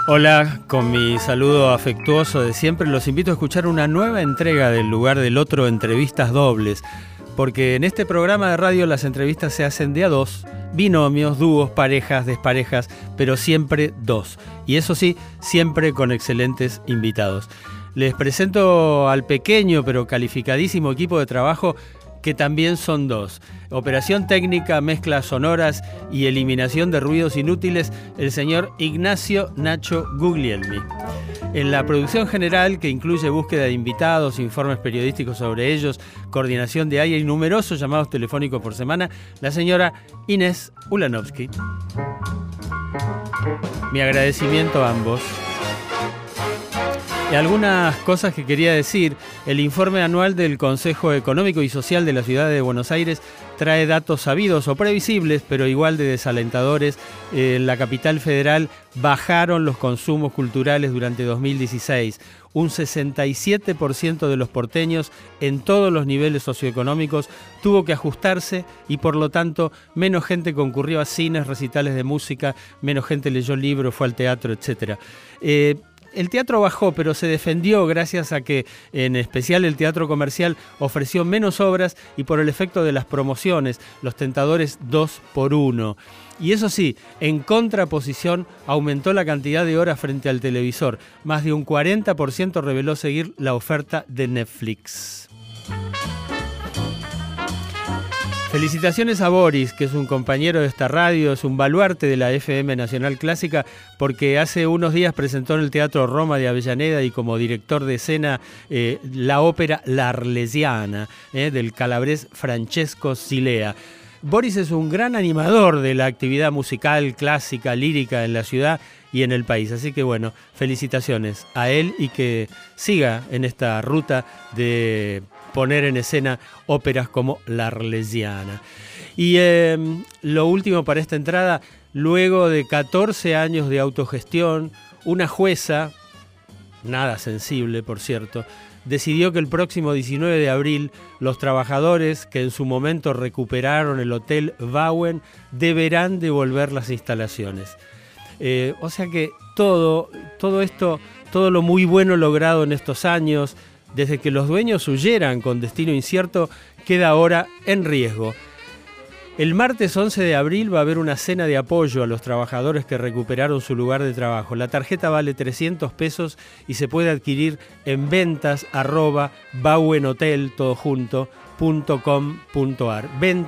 Hola, con mi saludo afectuoso de siempre, los invito a escuchar una nueva entrega del Lugar del Otro, Entrevistas Dobles, porque en este programa de radio las entrevistas se hacen de a dos, binomios, dúos, parejas, desparejas, pero siempre dos. Y eso sí, siempre con excelentes invitados. Les presento al pequeño pero calificadísimo equipo de trabajo que también son dos. Operación técnica, mezclas sonoras y eliminación de ruidos inútiles, el señor Ignacio Nacho Guglielmi. En la producción general, que incluye búsqueda de invitados, informes periodísticos sobre ellos, coordinación de AIA y numerosos llamados telefónicos por semana, la señora Inés Ulanovsky. Mi agradecimiento a ambos. Y algunas cosas que quería decir. El informe anual del Consejo Económico y Social de la Ciudad de Buenos Aires trae datos sabidos o previsibles, pero igual de desalentadores. En la capital federal bajaron los consumos culturales durante 2016. Un 67% de los porteños en todos los niveles socioeconómicos tuvo que ajustarse y por lo tanto menos gente concurrió a cines, recitales de música, menos gente leyó libros, fue al teatro, etc. El teatro bajó, pero se defendió gracias a que, en especial el teatro comercial, ofreció menos obras y por el efecto de las promociones, los tentadores 2x1. Y eso sí, en contraposición, aumentó la cantidad de horas frente al televisor. Más de un 40% reveló seguir la oferta de Netflix. Felicitaciones a Boris, que es un compañero de esta radio, es un baluarte de la FM Nacional Clásica, porque hace unos días presentó en el Teatro Roma de Avellaneda y como director de escena la ópera La Arlesiana, del calabrés Francesco Silea. Boris es un gran animador de la actividad musical, clásica, lírica en la ciudad y en el país. Así que bueno, felicitaciones a él y que siga en esta ruta de poner en escena óperas como La Arlesiana. Y lo último para esta entrada, luego de 14 años de autogestión, una jueza, nada sensible por cierto, decidió que el próximo 19 de abril los trabajadores que en su momento recuperaron el Hotel Bauen deberán devolver las instalaciones. O sea que todo esto, todo lo muy bueno logrado en estos años, desde que los dueños huyeran con destino incierto, queda ahora en riesgo. El martes 11 de abril va a haber una cena de apoyo a los trabajadores que recuperaron su lugar de trabajo. La tarjeta vale 300 pesos y se puede adquirir en ventas@bauenhotel.com.ar.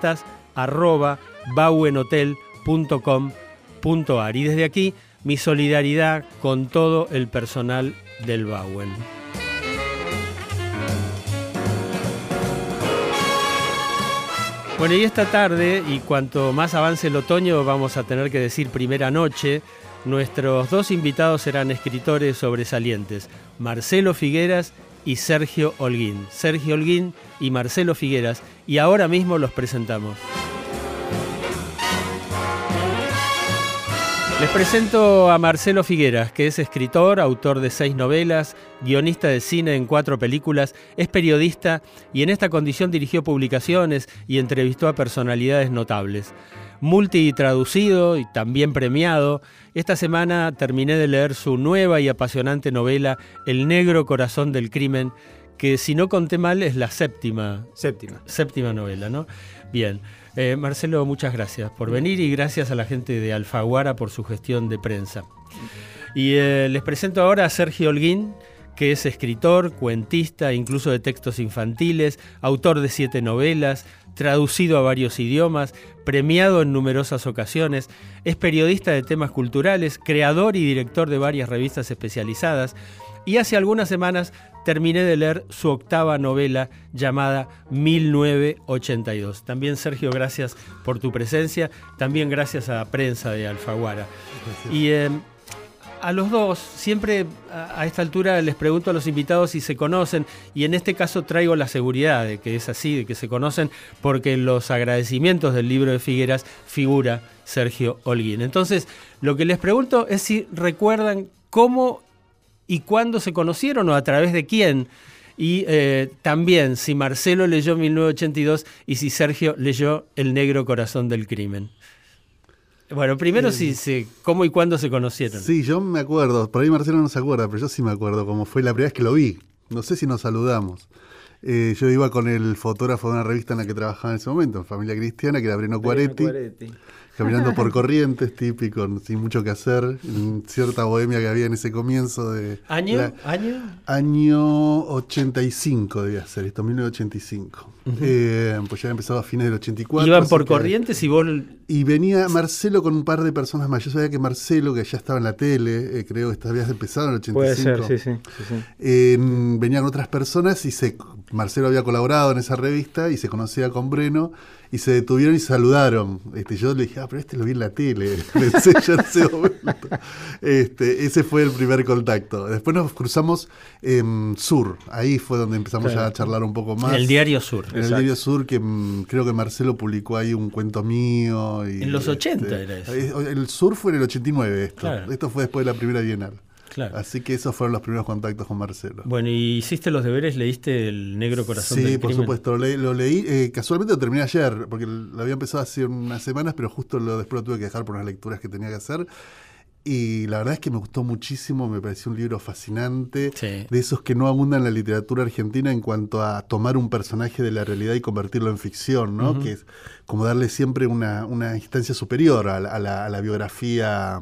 ventas@bauenhotel.com.ar. Y desde aquí, mi solidaridad con todo el personal del Bauen. Bueno, y esta tarde, y cuanto más avance el otoño, vamos a tener que decir primera noche, nuestros dos invitados serán escritores sobresalientes, Marcelo Figueras y Sergio Holguín. Sergio Holguín y Marcelo Figueras, y ahora mismo los presentamos. Les presento a Marcelo Figueras, que es escritor, autor de 6 novelas, guionista de cine en 4 películas, es periodista y en esta condición dirigió publicaciones y entrevistó a personalidades notables. Multitraducido y también premiado, esta semana terminé de leer su nueva y apasionante novela El negro corazón del crimen, que si no conté mal es la séptima novela, ¿no? Bien. Marcelo, muchas gracias por venir y gracias a la gente de Alfaguara por su gestión de prensa. Y les presento ahora a Sergio Holguín, que es escritor, cuentista, incluso de textos infantiles, autor de 7 novelas, traducido a varios idiomas, premiado en numerosas ocasiones, es periodista de temas culturales, creador y director de varias revistas especializadas, y hace algunas semanas terminé de leer su 8ª novela llamada 1982. También, Sergio, gracias por tu presencia, también gracias a la prensa de Alfaguara. Y a los dos, siempre a esta altura les pregunto a los invitados si se conocen, y en este caso traigo la seguridad de que es así, de que se conocen, porque en los agradecimientos del libro de Figueras figura Sergio Holguín. Entonces, lo que les pregunto es si recuerdan cómo y cuándo se conocieron o a través de quién. Y también si Marcelo leyó 1982 y si Sergio leyó El negro corazón del crimen. Bueno, primero cómo y cuándo se conocieron. Sí, yo me acuerdo, por ahí Marcelo no se acuerda, pero yo sí me acuerdo cómo fue la primera vez que lo vi. No sé si nos saludamos. Yo iba con el fotógrafo de una revista en la que trabajaba en ese momento, en Familia Cristiana, que era Breno Quaretti. Caminando por Corrientes, típico, sin mucho que hacer, en cierta bohemia que había en ese comienzo de... ¿Año? Año 85 debía ser, esto, 1985. Pues ya había empezado a fines del 84. ¿Iban por Corrientes y vos...? Y venía Marcelo con un par de personas más. Yo sabía que Marcelo, que ya estaba en la tele, creo que habías empezado en el 85. Puede ser, sí. Venían otras personas y Marcelo había colaborado en esa revista y se conocía con Breno. Y se detuvieron y saludaron. Yo le dije, pero lo vi en la tele. Pensé yo en ese momento. Ese fue el primer contacto. Después nos cruzamos en Sur. Ahí fue donde empezamos ya a charlar un poco más. El Diario Sur. En el Diario Sur, que creo que Marcelo publicó ahí un cuento mío. Y, en los 80 era eso. El Sur fue en el 89 esto. Claro. Esto fue después de la primera Bienal. Claro. Así que esos fueron los primeros contactos con Marcelo. Bueno, ¿y hiciste los deberes? ¿Leíste El Negro Corazón del Crimen? Sí, por supuesto, lo leí. Casualmente lo terminé ayer, porque lo había empezado hace unas semanas, pero justo después lo tuve que dejar por unas lecturas que tenía que hacer. Y la verdad es que me gustó muchísimo, me pareció un libro fascinante, de esos que no abundan en la literatura argentina en cuanto a tomar un personaje de la realidad y convertirlo en ficción, ¿no? Que es como darle siempre una instancia superior a la biografía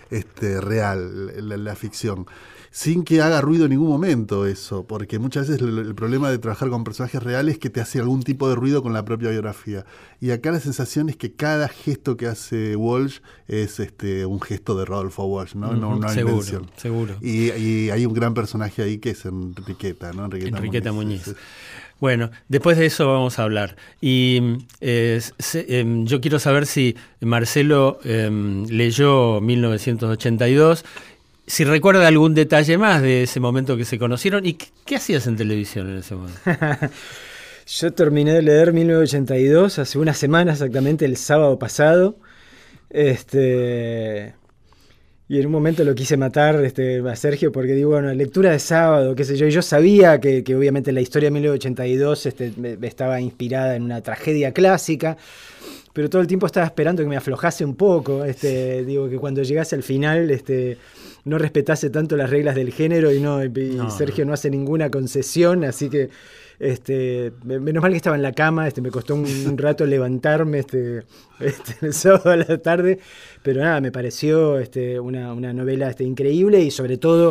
real, la ficción, sin que haga ruido en ningún momento eso, porque muchas veces el problema de trabajar con personajes reales es que te hace algún tipo de ruido con la propia biografía, y acá la sensación es que cada gesto que hace Walsh es un gesto de Rodolfo Walsh, ¿no? No una invención. Seguro. Y hay un gran personaje ahí que es Enriqueta, ¿no? Enriqueta Muñiz. Sí. Bueno, después de eso vamos a hablar. Y yo quiero saber si Marcelo leyó 1982, si recuerda algún detalle más de ese momento que se conocieron. ¿Y qué hacías en televisión en ese momento? Yo terminé de leer 1982 hace una semana exactamente, el sábado pasado. Y en un momento lo quise matar a Sergio porque digo, bueno, lectura de sábado, qué sé yo. Y yo sabía que obviamente la historia de 1982 estaba inspirada en una tragedia clásica, pero todo el tiempo estaba esperando que me aflojase un poco. Digo, que cuando llegase al final no respetase tanto las reglas del género y Sergio no hace ninguna concesión, así que menos mal que estaba en la cama, me costó un rato levantarme el sábado a la tarde, pero nada, me pareció una novela increíble y sobre todo,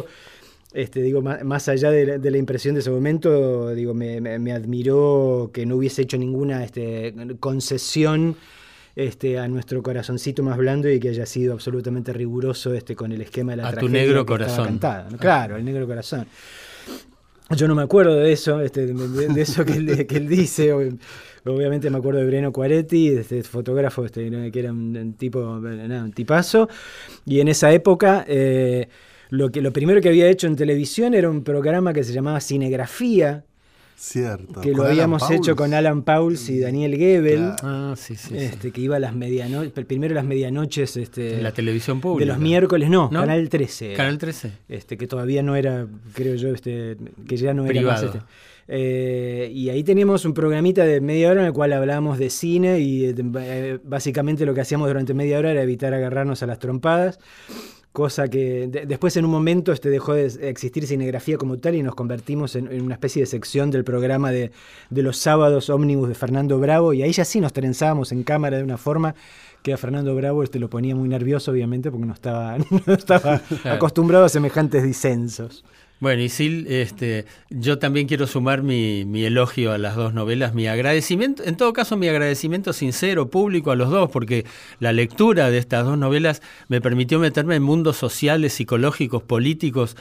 más allá de la impresión de ese momento, me admiró que no hubiese hecho ninguna concesión a nuestro corazoncito más blando y que haya sido absolutamente riguroso con el esquema de la tragedia. A tu negro que corazón. Estaba cantada, ¿no? Claro, el negro corazón. Yo no me acuerdo de eso, de eso que él dice. Obviamente me acuerdo de Breno Quaretti, fotógrafo que era un tipazo. Y en esa época, lo primero que había hecho en televisión era un programa que se llamaba Cinegrafía. Cierto. Que lo habíamos hecho con Alan Pauls y Daniel Gebel. Claro. Sí. Que iba a las medianoches, primero las medianoches. En la televisión pública. De los miércoles, no, Canal 13. Canal 13. Que todavía no era, creo yo, que ya no privado. Era más. Y ahí teníamos un programita de media hora en el cual hablábamos de cine y básicamente lo que hacíamos durante media hora era evitar agarrarnos a las trompadas. Cosa que después en un momento dejó de existir Cinegrafía como tal y nos convertimos en una especie de sección del programa de los sábados ómnibus de Fernando Bravo, y ahí ya sí nos trenzábamos en cámara de una forma que a Fernando Bravo lo ponía muy nervioso, obviamente, porque no estaba acostumbrado a semejantes disensos. Bueno, Isil, yo también quiero sumar mi elogio a las dos novelas, mi agradecimiento, en todo caso mi agradecimiento sincero, público a los dos, porque la lectura de estas dos novelas me permitió meterme en mundos sociales, psicológicos, políticos,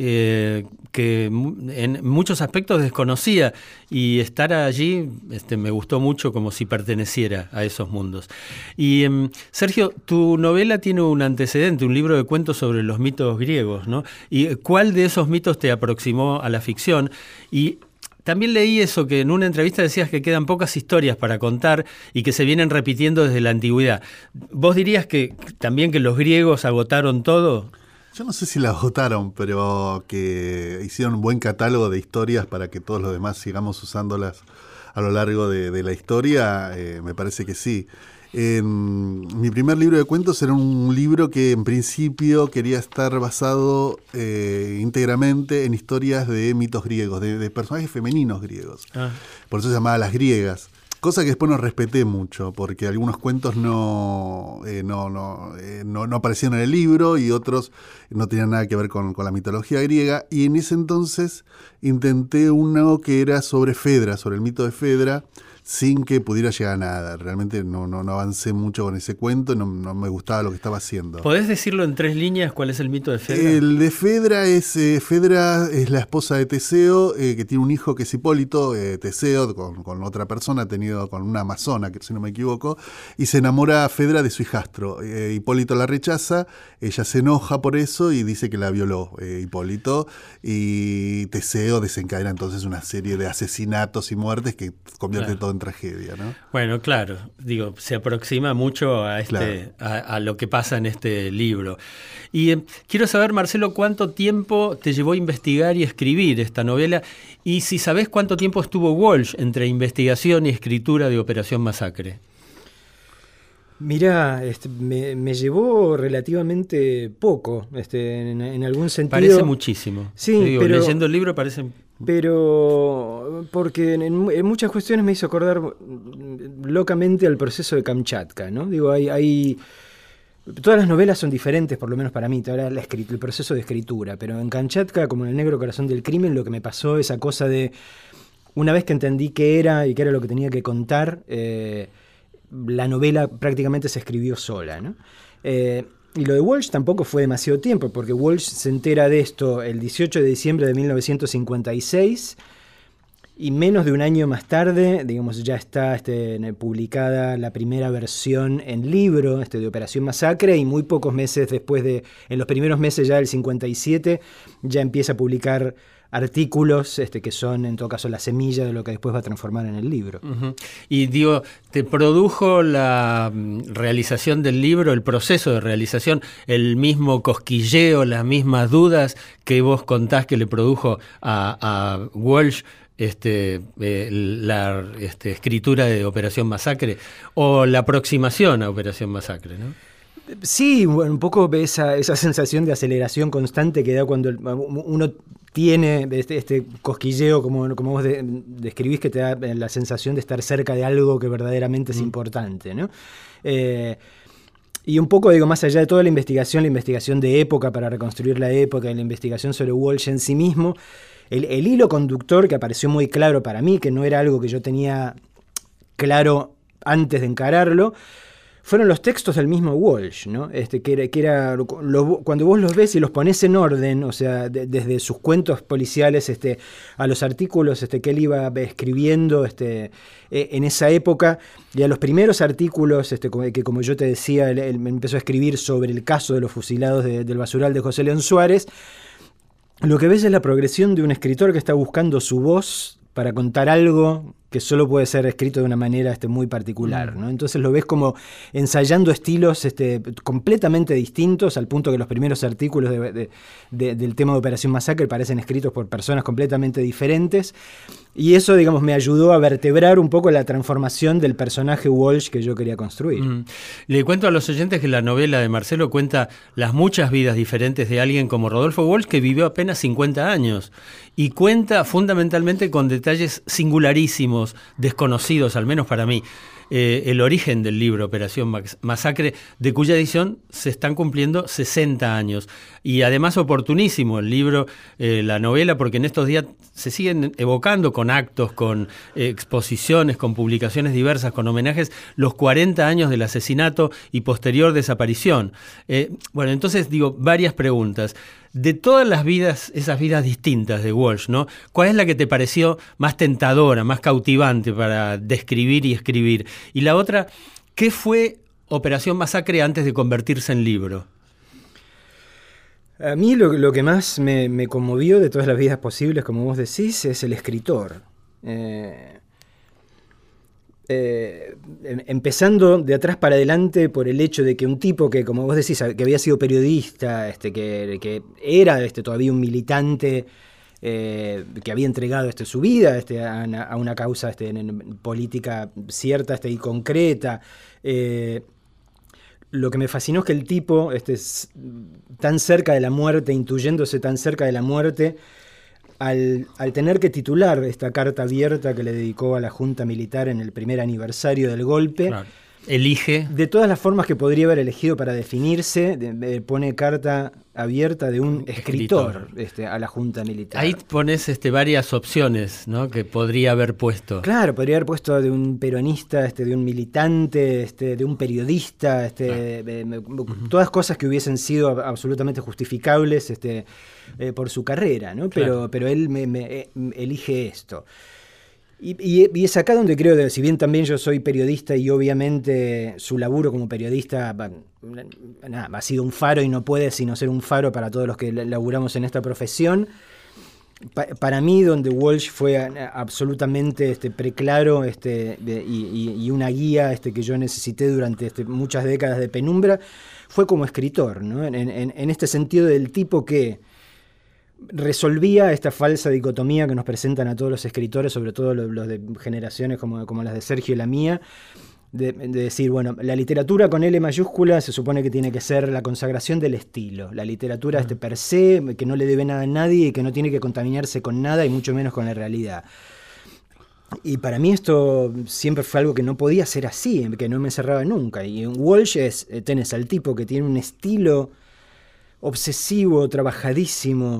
que en muchos aspectos desconocía, y estar allí me gustó mucho, como si perteneciera a esos mundos. Y Sergio, tu novela tiene un antecedente, un libro de cuentos sobre los mitos griegos, ¿no? ¿Y cuál de esos mitos te aproximó a la ficción? Y también leí eso, que en una entrevista decías que quedan pocas historias para contar y que se vienen repitiendo desde la antigüedad. ¿Vos dirías que también que los griegos agotaron todo? Yo no sé si la agotaron, pero que hicieron un buen catálogo de historias para que todos los demás sigamos usándolas a lo largo de la historia, me parece que sí. Mi primer libro de cuentos era un libro que en principio quería estar basado íntegramente en historias de mitos griegos, de personajes femeninos griegos. Por eso se llamaba Las Griegas. Cosa que después no respeté mucho, porque algunos cuentos no aparecieron en el libro y otros no tenían nada que ver con la mitología griega. Y en ese entonces intenté uno que era sobre Fedra, sobre el mito de Fedra, sin que pudiera llegar a nada. Realmente no avancé mucho con ese cuento, no me gustaba lo que estaba haciendo. ¿Podés decirlo en 3 líneas cuál es el mito de Fedra? El de Fedra es la esposa de Teseo, que tiene un hijo que es Hipólito. Teseo con otra persona, tenido con una amazona, que si no me equivoco, y se enamora Fedra de su hijastro. Hipólito la rechaza, ella se enoja por eso y dice que la violó Hipólito, y Teseo desencadena entonces una serie de asesinatos y muertes que convierte todo en tragedia, ¿no? Bueno, claro, se aproxima mucho a a lo que pasa en este libro. Y quiero saber, Marcelo, ¿cuánto tiempo te llevó a investigar y escribir esta novela? Y si sabés cuánto tiempo estuvo Walsh entre investigación y escritura de Operación Masacre. Mirá, me llevó relativamente poco, en algún sentido. Parece muchísimo. Sí, pero leyendo el libro parece... Pero porque en muchas cuestiones me hizo acordar locamente al proceso de Kamchatka, ¿no? Todas las novelas son diferentes, por lo menos para mí, el proceso de escritura, pero en Kamchatka, como en El negro corazón del crimen, lo que me pasó, esa cosa de, una vez que entendí qué era y qué era lo que tenía que contar, la novela prácticamente se escribió sola, ¿no? Y lo de Walsh tampoco fue demasiado tiempo, porque Walsh se entera de esto el 18 de diciembre de 1956, y menos de un año más tarde, digamos, ya está publicada la primera versión en libro de Operación Masacre, y muy pocos meses después en los primeros meses ya del 57, ya empieza a publicar artículos que son, en todo caso, la semilla de lo que después va a transformar en el libro. Uh-huh. Y ¿te produjo la realización del libro, el proceso de realización, el mismo cosquilleo, las mismas dudas que vos contás que le produjo a Walsh la escritura de Operación Masacre, o la aproximación a Operación Masacre, ¿no? Sí, bueno, un poco esa sensación de aceleración constante que da cuando uno tiene este cosquilleo, como vos describís, que te da la sensación de estar cerca de algo que verdaderamente es importante, ¿no? Y un poco, más allá de toda la investigación de época para reconstruir la época, y la investigación sobre Walsh en sí mismo, el hilo conductor que apareció muy claro para mí, que no era algo que yo tenía claro antes de encararlo, fueron los textos del mismo Walsh, ¿no? Cuando vos los ves y los pones en orden, o sea, desde sus cuentos policiales a los artículos que él iba escribiendo en esa época, y a los primeros artículos que, como yo te decía, él empezó a escribir sobre el caso de los fusilados del basural de José León Suárez, lo que ves es la progresión de un escritor que está buscando su voz para contar algo que solo puede ser escrito de una manera muy particular, ¿no? Entonces lo ves como ensayando estilos completamente distintos, al punto que los primeros artículos del tema de Operación Masacre parecen escritos por personas completamente diferentes, y eso, me ayudó a vertebrar un poco la transformación del personaje Walsh que yo quería construir. Le cuento a los oyentes que la novela de Marcelo cuenta las muchas vidas diferentes de alguien como Rodolfo Walsh, que vivió apenas 50 años, y cuenta fundamentalmente con detalles singularísimos, desconocidos, al menos para mí, el origen del libro Operación Masacre, de cuya edición se están cumpliendo 60 años. Y además oportunísimo el libro, la novela, porque en estos días se siguen evocando con actos, con exposiciones, con publicaciones diversas, con homenajes, los 40 años del asesinato y posterior desaparición. Bueno, entonces varias preguntas. De todas las vidas, esas vidas distintas de Walsh, ¿no? ¿Cuál es la que te pareció más tentadora, más cautivante para describir y escribir? Y la otra, ¿qué fue Operación Masacre antes de convertirse en libro? A mí lo que más me conmovió de todas las vidas posibles, como vos decís, es el escritor. Empezando de atrás para adelante por el hecho de que un tipo que, como vos decís, que había sido periodista, que era todavía un militante que había entregado su vida a una causa política cierta y concreta. Lo que me fascinó es que el tipo, tan cerca de la muerte, intuyéndose tan cerca de la muerte, al tener que titular esta carta abierta que le dedicó a la Junta Militar en el primer aniversario del golpe, claro, elige, de todas las formas que podría haber elegido para definirse, pone carta abierta de un escritor a la Junta Militar. Ahí pones varias opciones, ¿no?, que podría haber puesto. Claro, podría haber puesto de un peronista, de un militante, de un periodista, todas cosas que hubiesen sido absolutamente justificables por su carrera, ¿no? Claro. Pero él elige esto. Y es acá donde creo, si bien también yo soy periodista y obviamente su laburo como periodista ha sido un faro y no puede sino ser un faro para todos los que laburamos en esta profesión, para mí donde Walsh fue absolutamente preclaro y una guía que yo necesité durante muchas décadas de penumbra, fue como escritor, ¿no? En este sentido del tipo que resolvía esta falsa dicotomía que nos presentan a todos los escritores, sobre todo los de generaciones como las de Sergio y la mía, de decir, bueno, la literatura con L mayúscula se supone que tiene que ser la consagración del estilo, la literatura per se, que no le debe nada a nadie y que no tiene que contaminarse con nada y mucho menos con la realidad. Y para mí esto siempre fue algo que no podía ser así, que no me cerraba nunca. Y en Walsh tenés al tipo que tiene un estilo obsesivo, trabajadísimo,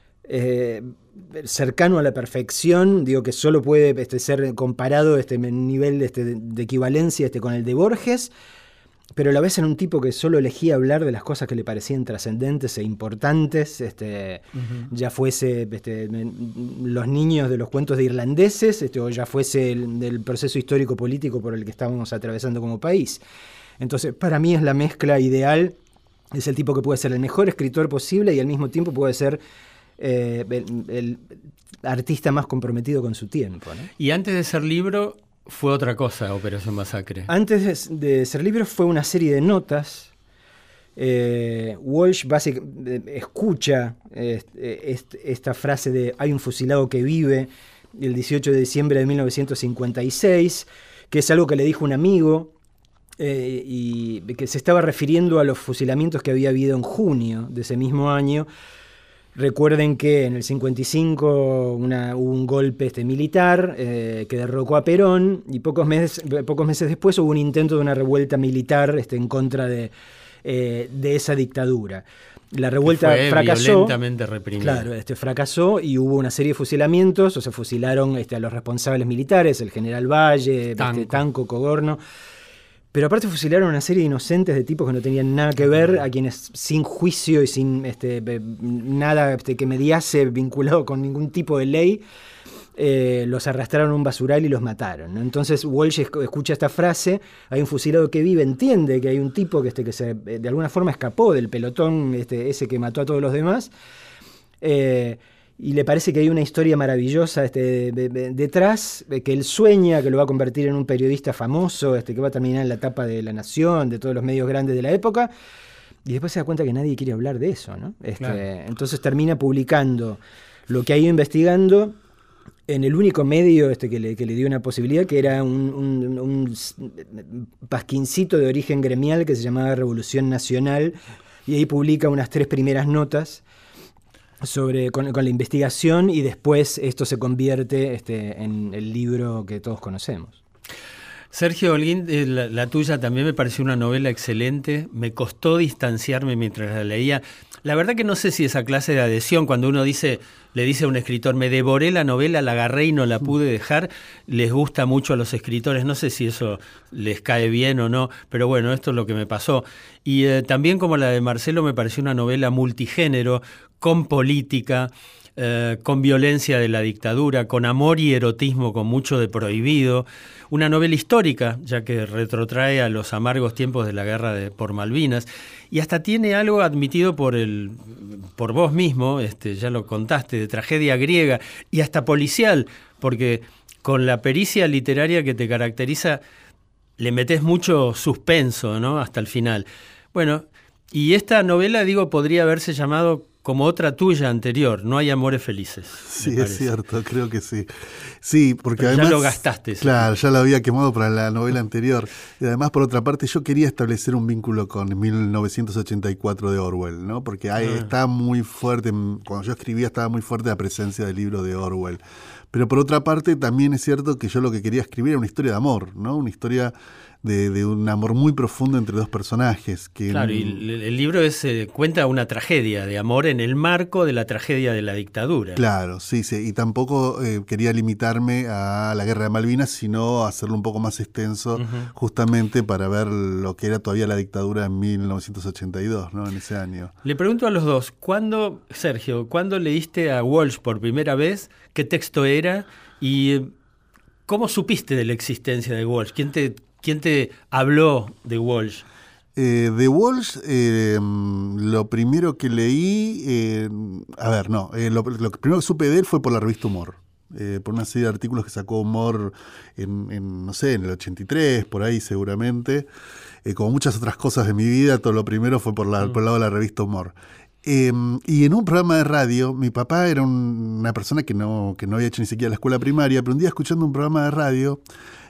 cercano a la perfección, digo que solo puede ser comparado en nivel de equivalencia con el de Borges, pero a la vez en un tipo que solo elegía hablar de las cosas que le parecían trascendentes e importantes, ya fuese los niños de los cuentos de irlandeses, o ya fuese del proceso histórico-político por el que estábamos atravesando como país. Entonces, para mí es la mezcla ideal, es el tipo que puede ser el mejor escritor posible y al mismo tiempo puede ser el artista más comprometido con su tiempo, ¿no? Y antes de ser libro, fue otra cosa, Operación Masacre. Antes de ser libro fue una serie de notas. Walsh escucha esta frase de "hay un fusilado que vive", el 18 de diciembre de 1956, que es algo que le dijo un amigo, y que se estaba refiriendo a los fusilamientos que había habido en junio de ese mismo año. Recuerden que en el 55 hubo un golpe militar que derrocó a Perón y pocos meses después hubo un intento de una revuelta militar en contra de esa dictadura. La revuelta fracasó. Violentamente reprimida. Claro, fracasó y hubo una serie de fusilamientos, o se fusilaron a los responsables militares, el general Valle, Tanco, Cogorno. Pero aparte fusilaron a una serie de inocentes, de tipos que no tenían nada que ver, a quienes sin juicio y sin nada que mediase vinculado con ningún tipo de ley, los arrastraron a un basural y los mataron, ¿no? Entonces Walsh escucha esta frase, hay un fusilado que vive, entiende que hay un tipo que de alguna forma escapó del pelotón ese que mató a todos los demás, y le parece que hay una historia maravillosa detrás, que él sueña que lo va a convertir en un periodista famoso, que va a terminar en la tapa de La Nación, de todos los medios grandes de la época, y después se da cuenta que nadie quiere hablar de eso, ¿no? Claro. Entonces termina publicando lo que ha ido investigando en el único medio que le dio una posibilidad, que era un pasquincito de origen gremial que se llamaba Revolución Nacional, y ahí publica unas 3 primeras notas con la investigación, y después esto se convierte en el libro que todos conocemos. Sergio Holguín, la tuya también me pareció una novela excelente. Me costó distanciarme mientras la leía. La verdad que no sé si esa clase de adhesión, cuando uno le dice a un escritor, me devoré la novela, la agarré y no la pude dejar, les gusta mucho a los escritores. No sé si eso les cae bien o no, pero bueno, esto es lo que me pasó. Y también, como la de Marcelo, me pareció una novela multigénero, con política, con violencia de la dictadura, con amor y erotismo, con mucho de prohibido. Una novela histórica, ya que retrotrae a los amargos tiempos de la guerra por Malvinas, y hasta tiene algo admitido por vos mismo, ya lo contaste, de tragedia griega y hasta policial, porque con la pericia literaria que te caracteriza le metés mucho suspenso, ¿no?, hasta el final. Bueno, y esta novela, podría haberse llamado como otra tuya anterior, No hay amores felices. Sí, es cierto, creo que sí. Sí, porque pero además... ya lo gastaste. Claro, ya lo había quemado para la novela anterior. Y además, por otra parte, yo quería establecer un vínculo con 1984 de Orwell, ¿no? Porque está muy fuerte, cuando yo escribía estaba muy fuerte la presencia del libro de Orwell. Pero por otra parte, también es cierto que yo lo que quería escribir era una historia de amor, ¿no? Una historia de un amor muy profundo entre dos personajes. Claro, y el libro cuenta una tragedia de amor en el marco de la tragedia de la dictadura. Claro, sí. Y tampoco quería limitarme a la Guerra de Malvinas, sino hacerlo un poco más extenso, justamente para ver lo que era todavía la dictadura en 1982, ¿no? En ese año. Le pregunto a los dos, Sergio, ¿cuándo leíste a Walsh por primera vez? ¿Qué texto era? ¿Y cómo supiste de la existencia de Walsh? ¿Quién te habló de Walsh? De Walsh, lo primero que leí, lo primero que supe de él fue por la revista Humor, por una serie de artículos que sacó Humor en el 83, por ahí seguramente, como muchas otras cosas de mi vida, todo lo primero fue por el lado de la revista Humor. Y en un programa de radio, mi papá era una persona que no había hecho ni siquiera la escuela primaria, pero un día escuchando un programa de radio,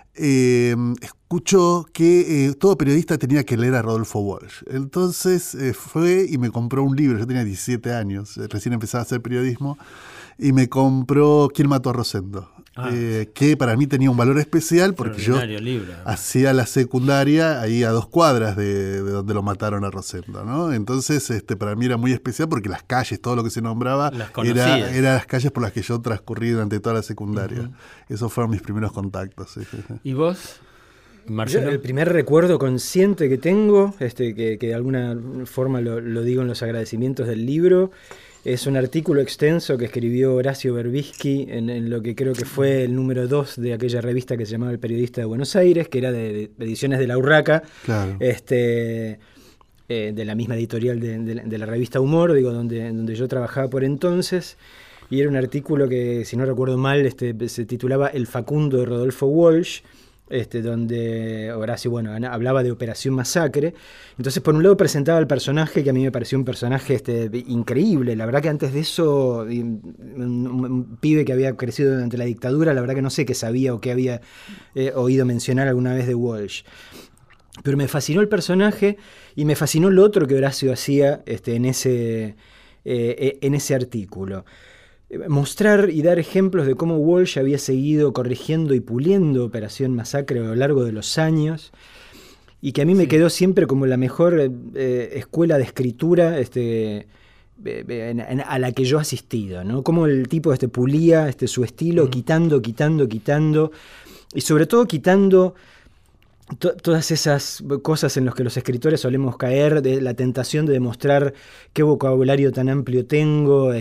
escuchó que todo periodista tenía que leer a Rodolfo Walsh. Entonces fue y me compró un libro. Yo tenía 17 años, recién empezaba a hacer periodismo, y me compró ¿Quién mató a Rosendo? Que para mí tenía un valor especial porque yo hacía la secundaria ahí a 2 cuadras de donde lo mataron a Rosendo, ¿no? Entonces para mí era muy especial porque las calles, todo lo que se nombraba, era las calles por las que yo transcurrí durante toda la secundaria. Esos fueron mis primeros contactos. Sí. ¿Y vos, Marcelo? Yo, el primer recuerdo consciente que tengo, que de alguna forma lo digo en los agradecimientos del libro, es un artículo extenso que escribió Horacio Berbisky en lo que creo que fue el número 2 de aquella revista que se llamaba El Periodista de Buenos Aires, que era de ediciones de La Urraca, claro. De la misma editorial de la revista Humor, donde yo trabajaba por entonces, y era un artículo que, si no recuerdo mal, se titulaba El Facundo de Rodolfo Walsh, donde Horacio hablaba de Operación Masacre. Entonces, por un lado presentaba al personaje, que a mí me pareció un personaje increíble. La verdad que antes de eso, un pibe que había crecido durante la dictadura, la verdad que no sé qué sabía o qué había oído mencionar alguna vez de Walsh. Pero me fascinó el personaje y me fascinó lo otro que Horacio hacía en ese artículo. Mostrar y dar ejemplos de cómo Walsh había seguido corrigiendo y puliendo Operación Masacre a lo largo de los años, y que a mí me quedó siempre como la mejor escuela de escritura a la que yo he asistido, ¿no? Cómo el tipo pulía su estilo, quitando, y sobre todo quitando todas esas cosas en las que los escritores solemos caer, de la tentación de demostrar qué vocabulario tan amplio tengo,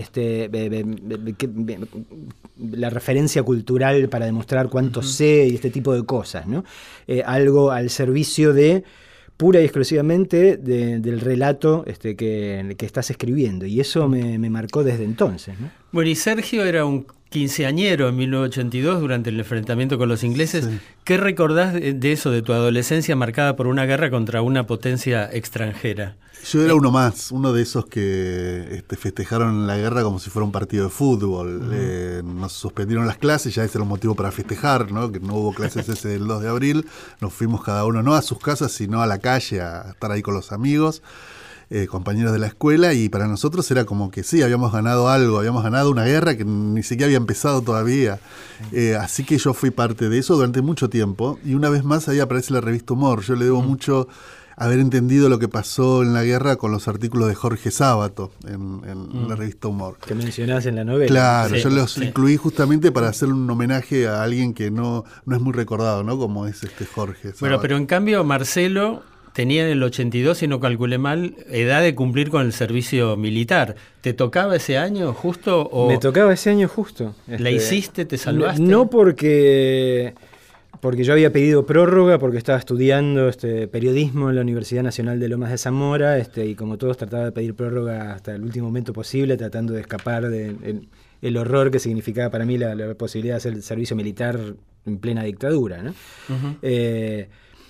la referencia cultural para demostrar cuánto sé y este tipo de cosas, ¿no? Algo al servicio de pura y exclusivamente del relato que estás escribiendo, y eso me marcó desde entonces, ¿no? Bueno, y Sergio era un quinceañero en 1982 durante el enfrentamiento con los ingleses. Sí. ¿Qué recordás de eso, de tu adolescencia marcada por una guerra contra una potencia extranjera? Yo era uno de esos que festejaron la guerra como si fuera un partido de fútbol. Nos suspendieron las clases, ya ese era un motivo para festejar, ¿no? Que no hubo clases ese del 2 de abril. Nos fuimos cada uno no a sus casas, sino a la calle a estar ahí con los amigos. Compañeros de la escuela, y para nosotros era como que sí, habíamos ganado algo, habíamos ganado una guerra que ni siquiera había empezado todavía. Así que yo fui parte de eso durante mucho tiempo, y una vez más ahí aparece la revista Humor. Yo le debo mucho haber entendido lo que pasó en la guerra con los artículos de Jorge Sábato en la revista Humor. Que mencionás en la novela. Claro, sí, yo los incluí justamente para hacer un homenaje a alguien que no es muy recordado, ¿no? Como es Jorge Sábato. Bueno, pero en cambio Marcelo tenía en el 82, si no calculé mal, edad de cumplir con el servicio militar. ¿Te tocaba ese año justo? O me tocaba ese año justo. ¿La hiciste? ¿Te salvaste? No porque yo había pedido prórroga, porque estaba estudiando periodismo en la Universidad Nacional de Lomas de Zamora, y como todos trataba de pedir prórroga hasta el último momento posible, tratando de escapar del horror que significaba para mí la posibilidad de hacer el servicio militar en plena dictadura, ¿no?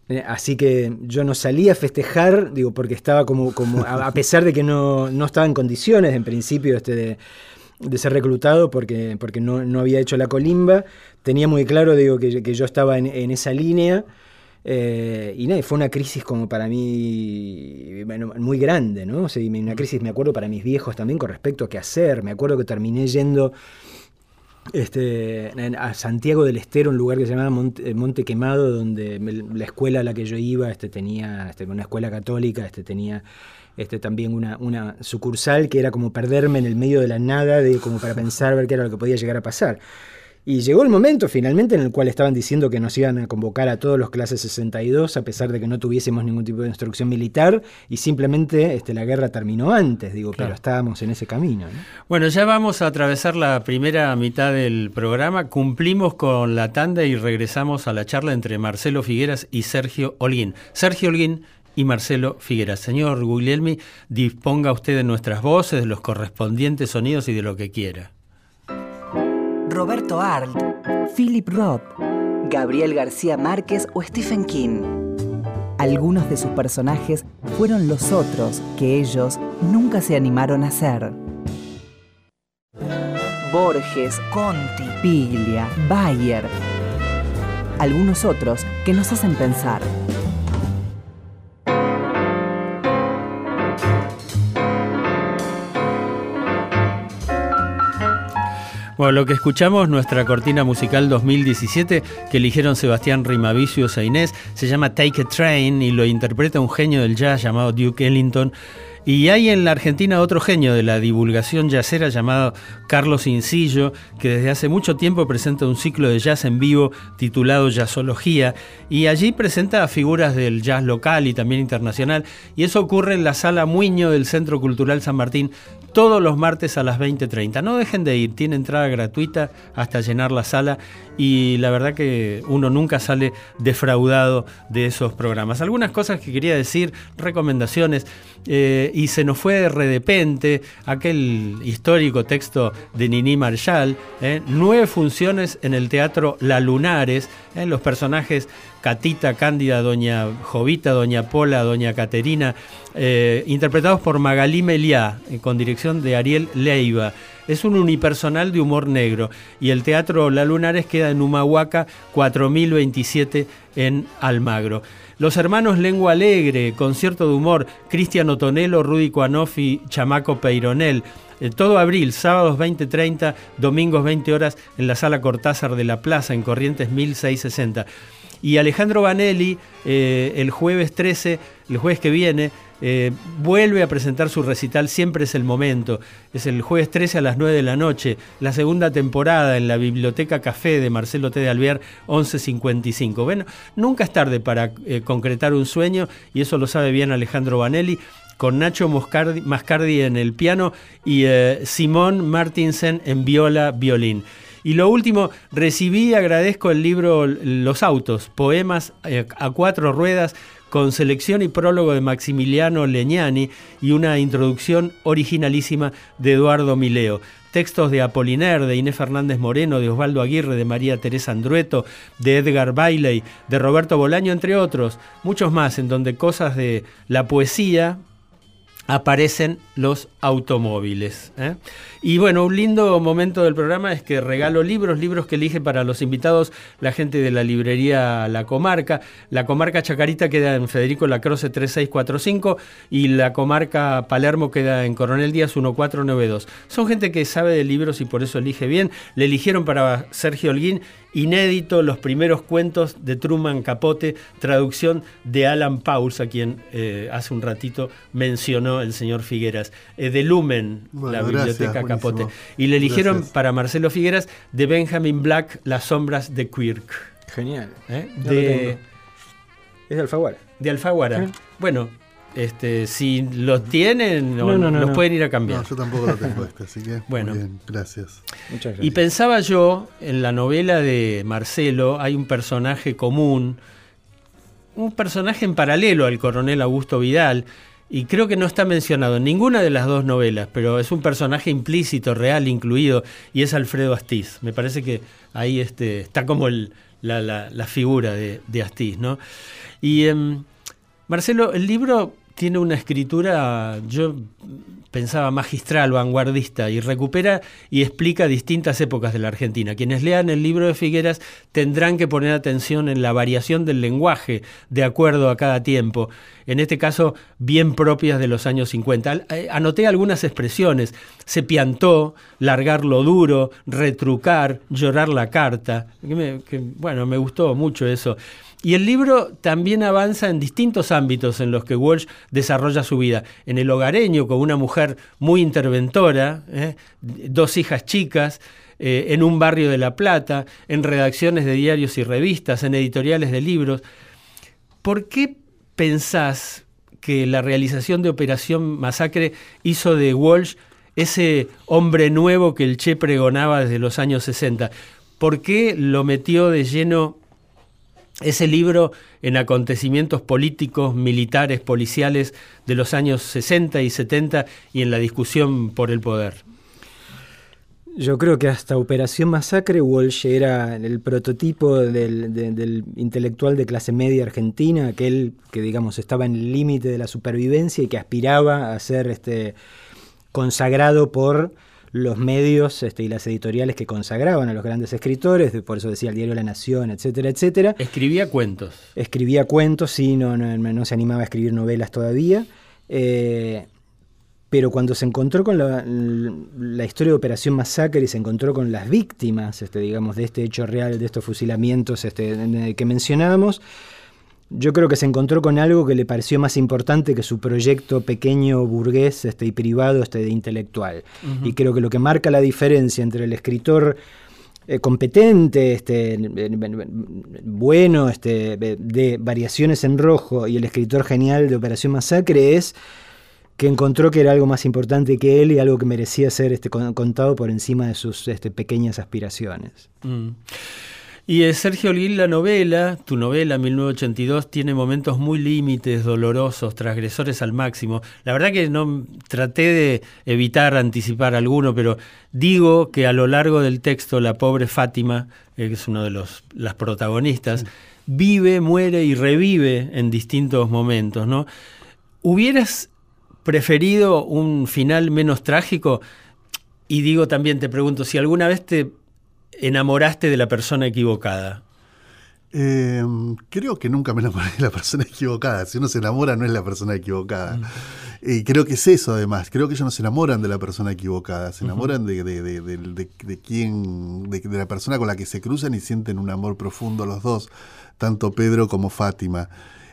Así que yo no salí a festejar, digo, porque estaba como a pesar de que no estaba en condiciones en principio de ser reclutado porque no había hecho la colimba, tenía muy claro, digo, que yo estaba en esa línea. Y nada, fue una crisis como para mí, bueno, muy grande, ¿no? O sea, una crisis, me acuerdo, para mis viejos también con respecto a qué hacer. Me acuerdo que terminé yendo a Santiago del Estero, un lugar que se llamaba Monte Quemado, donde la escuela a la que yo iba tenía una escuela católica, tenía también una sucursal que era como perderme en el medio de la nada, como para pensar ver qué era lo que podía llegar a pasar. Y llegó el momento finalmente en el cual estaban diciendo que nos iban a convocar a todos los clases 62, a pesar de que no tuviésemos ningún tipo de instrucción militar, y simplemente la guerra terminó antes, Claro. pero estábamos en ese camino, ¿no? Bueno, ya vamos a atravesar la primera mitad del programa, cumplimos con la tanda y regresamos a la charla entre Marcelo Figueras y Sergio Holguín. Sergio Holguín y Marcelo Figueras. Señor Guglielmi, disponga usted de nuestras voces, de los correspondientes sonidos y de lo que quiera. Roberto Arlt, Philip Roth, Gabriel García Márquez o Stephen King. Algunos de sus personajes fueron los otros que ellos nunca se animaron a ser. Borges, Conti, Piglia, Bayer. Algunos otros que nos hacen pensar. Bueno, lo que escuchamos, nuestra cortina musical 2017, que eligieron Sebastián Rimavicius e Inés, se llama Take a Train y lo interpreta un genio del jazz llamado Duke Ellington. Y hay en la Argentina otro genio de la divulgación jazzera llamado Carlos Incillo, que desde hace mucho tiempo presenta un ciclo de jazz en vivo titulado Jazzología, y allí presenta a figuras del jazz local y también internacional, y eso ocurre en la Sala Muiño del Centro Cultural San Martín todos los martes a las 20:30. No dejen de ir, tiene entrada gratuita hasta llenar la sala, y la verdad que uno nunca sale defraudado de esos programas. Algunas cosas que quería decir, recomendaciones, y se nos fue de repente aquel histórico texto de Nini Marshall, 9 funciones en el Teatro La Lunares, los personajes Catita, Cándida, Doña Jovita, Doña Pola, Doña Caterina, interpretados por Magalí Meliá, con dirección de Ariel Leiva. Es un unipersonal de humor negro, y el Teatro La Lunares queda en Humahuaca 4027 en Almagro. Los hermanos Lengua Alegre, concierto de humor, Cristian Otonelo, Rudy Cuanoff y Chamaco Peyronel. Todo abril, sábados 20:30, domingos 20 horas en la Sala Cortázar de la Plaza, en Corrientes 1660. Y Alejandro Vanelli, el jueves 13, el jueves que viene, vuelve a presentar su recital Siempre es el momento. Es el jueves 13 a las 9 de la noche, la segunda temporada en la Biblioteca Café de Marcelo T. de Alvear, 1155. Bueno, nunca es tarde para concretar un sueño, y eso lo sabe bien Alejandro Vanelli, con Nacho Mascardi en el piano y Simón Martinsen en viola, violín. Y lo último, recibí y agradezco el libro Los Autos, poemas a 4 ruedas, con selección y prólogo de Maximiliano Legnani y una introducción originalísima de Eduardo Mileo. Textos de Apollinaire, de Inés Fernández Moreno, de Osvaldo Aguirre, de María Teresa Andrueto, de Edgar Bailey, de Roberto Bolaño, entre otros. Muchos más, en donde cosas de la poesía aparecen los automóviles. Y bueno, un lindo momento del programa es que regalo libros que elige para los invitados la gente de la librería La Comarca. La Comarca Chacarita queda en Federico Lacroze 3645 y la Comarca Palermo queda en Coronel Díaz 1492. Son gente que sabe de libros y por eso elige bien. Le eligieron para Sergio Holguín inédito los primeros cuentos de Truman Capote, traducción de Alan Pauls, a quien hace un ratito mencionó el señor Figueras, de Lumen, bueno, la biblioteca gracias, Capote. buenísimo. Y le eligieron Gracias. para Marcelo Figueras de Benjamin Black, Las sombras de Quirk. Genial. Ya lo De tengo. Es de Alfaguara. Alfaguara. Sí. Bueno, si los tienen, No, los pueden ir a cambiar. No, yo tampoco lo tengo así que Bueno. muy bien, gracias. Muchas gracias. Y pensaba yo, en la novela de Marcelo hay un personaje común, un personaje en paralelo al coronel Augusto Vidal, y creo que no está mencionado en ninguna de las dos novelas, pero es un personaje implícito, real, incluido, y es Alfredo Astiz. Me parece que ahí está como la figura de Astiz, ¿no? Y Marcelo, el libro tiene una escritura, yo pensaba, magistral, vanguardista, y recupera y explica distintas épocas de la Argentina. Quienes lean el libro de Figueras tendrán que poner atención en la variación del lenguaje de acuerdo a cada tiempo, en este caso bien propias de los años 50. Anoté algunas expresiones: se piantó, largar lo duro, retrucar, llorar la carta. Bueno, me gustó mucho eso. Y el libro también avanza en distintos ámbitos en los que Walsh desarrolla su vida. En el hogareño, con una mujer muy interventora, 2 hijas chicas, en un barrio de La Plata, en redacciones de diarios y revistas, en editoriales de libros. ¿Por qué pensás que la realización de Operación Masacre hizo de Walsh ese hombre nuevo que el Che pregonaba desde los años 60? ¿Por qué lo metió de lleno ese libro en acontecimientos políticos, militares, policiales de los años 60 y 70 y en la discusión por el poder? Yo creo que hasta Operación Masacre Walsh era el prototipo del intelectual de clase media argentina, aquel que, digamos, estaba en el límite de la supervivencia y que aspiraba a ser consagrado por los medios y las editoriales que consagraban a los grandes escritores, por eso decía el diario La Nación, etcétera, etcétera. Escribía cuentos. Escribía cuentos, sí, no se animaba a escribir novelas todavía, pero cuando se encontró con la historia de Operación Masacre y se encontró con las víctimas, digamos, de este hecho real, de estos fusilamientos que mencionábamos, yo creo que se encontró con algo que le pareció más importante que su proyecto pequeño, burgués y privado intelectual. Uh-huh. Y creo que lo que marca la diferencia entre el escritor competente, bueno, de Variaciones en Rojo y el escritor genial de Operación Masacre es que encontró que era algo más importante que él y algo que merecía ser contado por encima de sus pequeñas aspiraciones. Mm. Y Sergio Olguín, tu novela 1982, tiene momentos muy límites, dolorosos, transgresores al máximo. La verdad que no traté de evitar anticipar alguno, pero digo que a lo largo del texto la pobre Fátima, que es uno de las protagonistas, vive, muere y revive en distintos momentos, ¿no? ¿Hubieras preferido un final menos trágico? Y digo también, te pregunto, si alguna vez te enamoraste de la persona equivocada. Creo que nunca me enamoré de la persona equivocada. Si uno se enamora, no es la persona equivocada. Y creo que es eso, además. Creo que ellos no se enamoran de la persona equivocada. Se enamoran de la persona con la que se cruzan y sienten un amor profundo los dos, tanto Pedro como Fátima.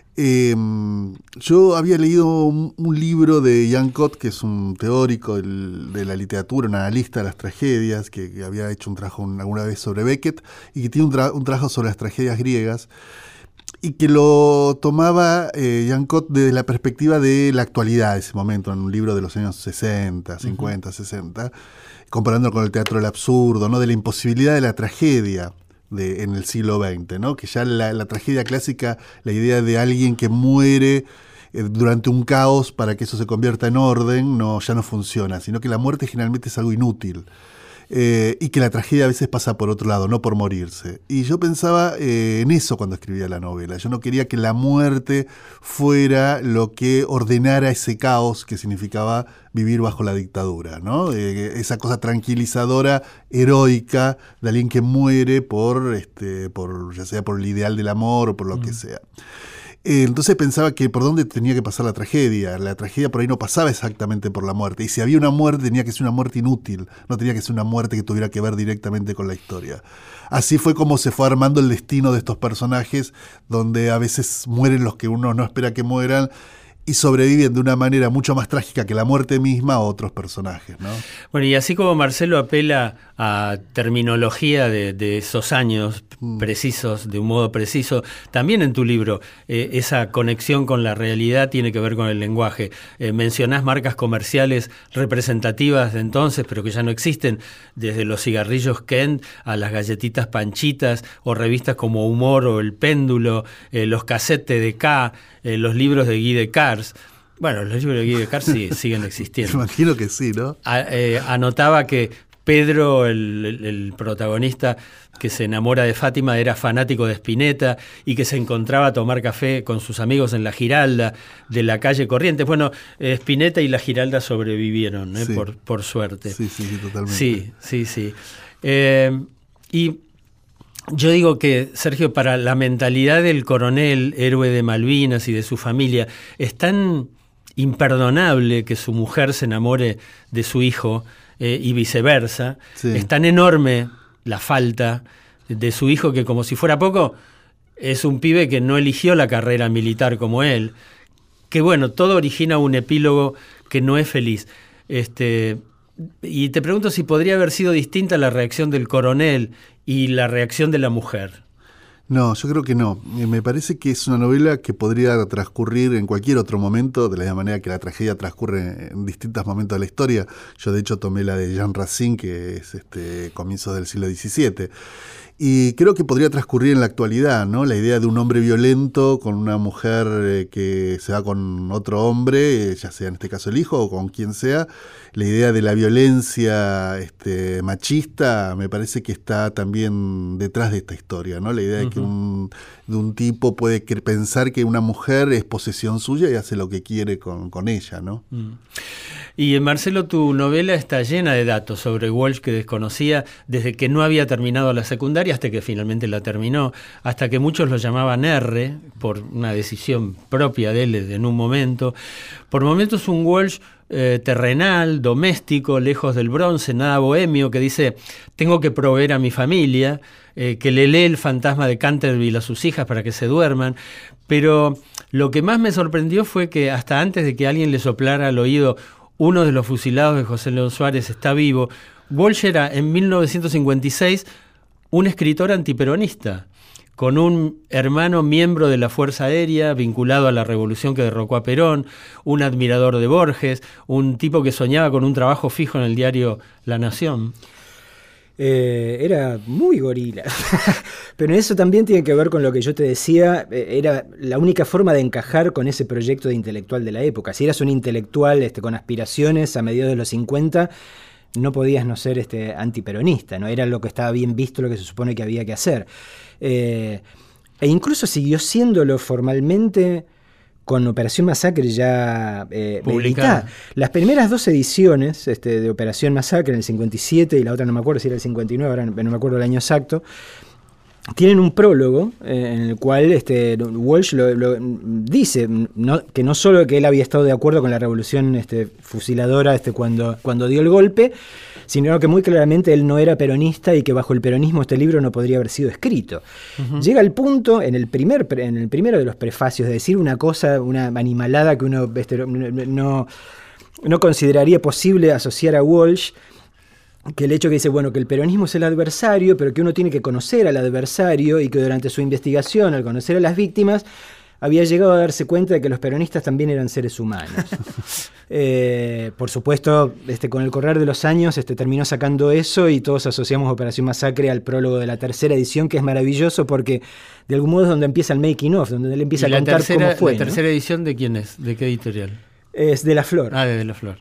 Yo había leído un libro de Jean Cot, que es un teórico de la literatura, un analista de las tragedias, que había hecho un trabajo alguna vez sobre Beckett y que tiene un trabajo sobre las tragedias griegas, y que lo tomaba Jean Cot desde la perspectiva de la actualidad de ese momento, en un libro de los años 60, 50, 60, comparándolo con el teatro del absurdo, ¿no? De la imposibilidad de la tragedia en el siglo XX, ¿no? Que ya la tragedia clásica, la idea de alguien que muere durante un caos para que eso se convierta en orden, ya no funciona, sino que la muerte generalmente es algo inútil. Y que la tragedia a veces pasa por otro lado, no por morirse. Y yo pensaba en eso cuando escribía la novela. Yo no quería que la muerte fuera lo que ordenara ese caos que significaba vivir bajo la dictadura, ¿no? Esa cosa tranquilizadora, heroica, de alguien que muere ya sea por el ideal del amor o por lo que sea. Entonces pensaba que por dónde tenía que pasar la tragedia. La tragedia por ahí no pasaba exactamente por la muerte. Y si había una muerte, tenía que ser una muerte inútil. No tenía que ser una muerte que tuviera que ver directamente con la historia. Así fue como se fue armando el destino de estos personajes, donde a veces mueren los que uno no espera que mueran, y sobreviven de una manera mucho más trágica que la muerte misma a otros personajes, ¿no? Bueno, y así como Marcelo apela a terminología de esos años precisos, de un modo preciso, también en tu libro esa conexión con la realidad tiene que ver con el lenguaje. Mencionás marcas comerciales representativas de entonces, pero que ya no existen, desde los cigarrillos Kent a las galletitas Panchitas, o revistas como Humor o El Péndulo, los cassettes de K, los libros de Guy Decars. Bueno, los libros de Guy Decars siguen existiendo. Me imagino que sí, ¿no? Anotaba que Pedro, el protagonista que se enamora de Fátima, era fanático de Spinetta y que se encontraba a tomar café con sus amigos en la Giralda de la calle Corrientes. Bueno, Spinetta y la Giralda sobrevivieron, Sí. por suerte. Sí, totalmente. Sí. Y yo digo que, Sergio, para la mentalidad del coronel, héroe de Malvinas y de su familia, es tan imperdonable que su mujer se enamore de su hijo y viceversa. Sí. Es tan enorme la falta de su hijo que, como si fuera poco, es un pibe que no eligió la carrera militar como él. Que bueno, todo origina un epílogo que no es feliz. Y te pregunto si podría haber sido distinta la reacción del coronel y la reacción de la mujer. No, yo creo que no. Me parece que es una novela que podría transcurrir en cualquier otro momento, de la misma manera que la tragedia transcurre en distintos momentos de la historia. Yo, de hecho, tomé la de Jean Racine, que es comienzos del siglo XVII. Y creo que podría transcurrir en la actualidad, ¿no? La idea de un hombre violento con una mujer que se va con otro hombre, ya sea en este caso el hijo o con quien sea. La idea de la violencia machista me parece que está también detrás de esta historia, ¿no? La idea de que de un tipo puede pensar que una mujer es posesión suya y hace lo que quiere con ella, ¿no? Y Marcelo, tu novela está llena de datos sobre Walsh que desconocía desde que no había terminado la secundaria hasta que finalmente la terminó, hasta que muchos lo llamaban R, por una decisión propia de él en un momento. Por momentos un Walsh terrenal, doméstico, lejos del bronce, nada bohemio, que dice, tengo que proveer a mi familia, que le lee el fantasma de Canterville a sus hijas para que se duerman. Pero lo que más me sorprendió fue que hasta antes de que alguien le soplara al oído uno de los fusilados de José León Suárez está vivo, Walsh era en 1956 un escritor antiperonista, con un hermano miembro de la Fuerza Aérea vinculado a la revolución que derrocó a Perón, un admirador de Borges, un tipo que soñaba con un trabajo fijo en el diario La Nación. Era muy gorila. Pero eso también tiene que ver con lo que yo te decía, era la única forma de encajar con ese proyecto de intelectual de la época. Si eras un intelectual con aspiraciones a mediados de los 50, no podías no ser antiperonista, no era lo que estaba bien visto, lo que se supone que había que hacer. E incluso siguió siéndolo formalmente con Operación Masacre ya publicada. Las primeras 2 ediciones de Operación Masacre, en el 57 y la otra no me acuerdo si era el 59, ahora no me acuerdo el año exacto, tienen un prólogo en el cual Walsh lo dice que no solo que él había estado de acuerdo con la revolución fusiladora cuando dio el golpe, sino que muy claramente él no era peronista y que bajo el peronismo este libro no podría haber sido escrito. Uh-huh. Llega al punto, en el primero de los prefacios, de decir una cosa, una animalada que uno no consideraría posible asociar a Walsh, que el hecho que dice, bueno, que el peronismo es el adversario, pero que uno tiene que conocer al adversario y que durante su investigación, al conocer a las víctimas, había llegado a darse cuenta de que los peronistas también eran seres humanos. Por supuesto, con el correr de los años terminó sacando eso y todos asociamos Operación Masacre al prólogo de la 3ª edición, que es maravilloso porque de algún modo es donde empieza el making of, donde él empieza a contar cómo fue. ¿La 3ª edición de quién es? ¿De qué editorial? Es de La Flor. De La Flor.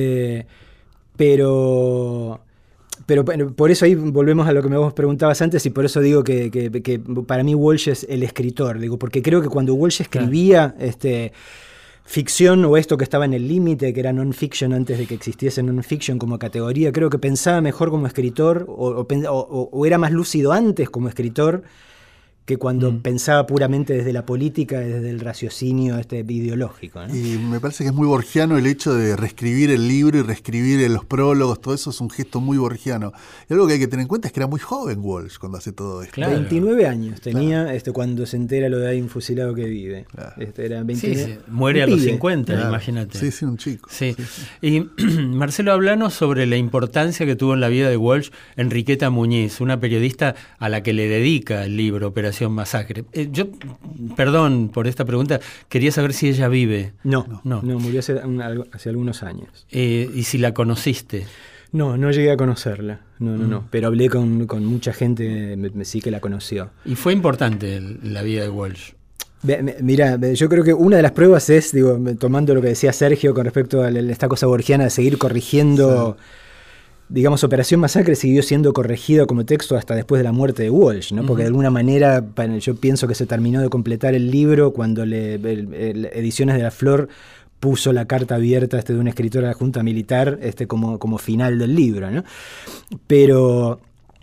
Pero por eso ahí volvemos a lo que me vos preguntabas antes y por eso digo que para mí Walsh es el escritor, porque creo que cuando Walsh escribía ficción o esto que estaba en el límite, que era non-fiction antes de que existiese non-fiction como categoría, creo que pensaba mejor como escritor o era más lúcido antes como escritor que cuando pensaba puramente desde la política, desde el raciocinio ideológico, ¿no? Y me parece que es muy borgiano el hecho de reescribir el libro y reescribir los prólogos, todo eso es un gesto muy borgiano. Y algo que hay que tener en cuenta es que era muy joven Walsh cuando hace todo esto. Claro. 29 años tenía cuando se entera lo de hay un fusilado que vive. Claro. Era 29, sí, muere a los 50, claro. Imagínate. Sí, un chico. Sí. Y Marcelo, hablanos sobre la importancia que tuvo en la vida de Walsh Enriqueta Muñiz, una periodista a la que le dedica el libro Operación Masacre. Yo, perdón por esta pregunta, quería saber si ella vive. No, murió hace algunos años. ¿Y si la conociste? No llegué a conocerla, no, pero hablé con mucha gente, sí que la conoció. ¿Y fue importante la vida de Walsh? Mira, yo creo que una de las pruebas es, tomando lo que decía Sergio con respecto a esta cosa borgiana de seguir corrigiendo... Sí. digamos, Operación Masacre siguió siendo corregida como texto hasta después de la muerte de Walsh, ¿no? Porque de alguna manera yo pienso que se terminó de completar el libro cuando Ediciones de la Flor puso la carta abierta de una escritora de la Junta Militar como final del libro, ¿no? Pero